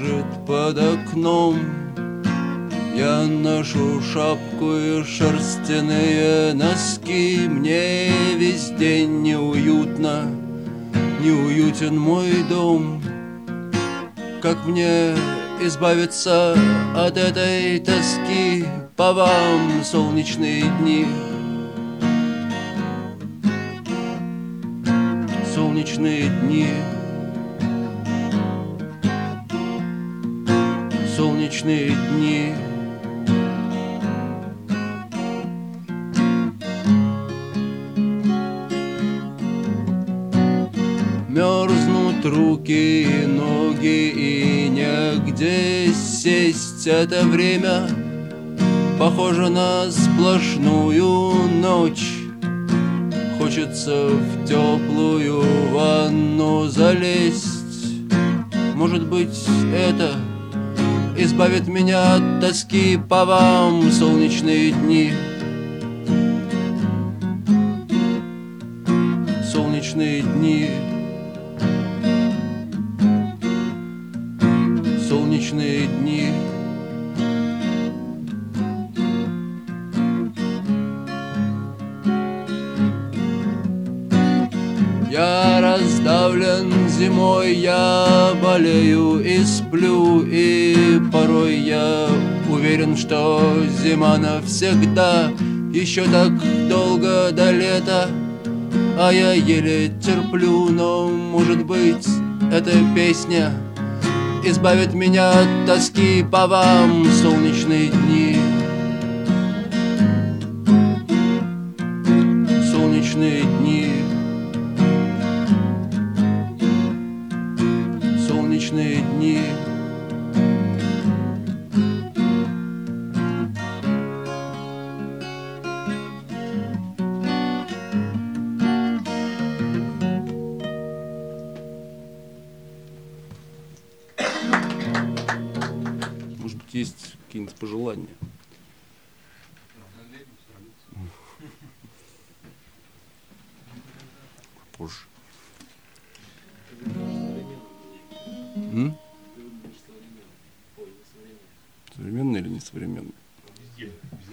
лежит под окном. Я ношу шапку и шерстяные носки. Мне весь день неуютно, неуютен мой дом. Как мне избавиться от этой тоски по вам, солнечные дни? Солнечные дни, солнечные дни. Мерзнут руки и ноги, и негде сесть. Это время похоже на сплошную ночь. Хочется в теплую ванну залезть. Может быть, это избавит меня от тоски по вам, солнечные дни. Солнечные дни, солнечные дни. Я раздавлен зимой, я болею и сплю, и порой я уверен, что зима навсегда. Еще так долго до лета, а я еле терплю. Но, может быть, эта песня избавит меня от тоски по вам, солнечные дни. Солнечные дни, солнечные дни. Может быть, есть какие-нибудь пожелания? Позже. Современный или несовременный?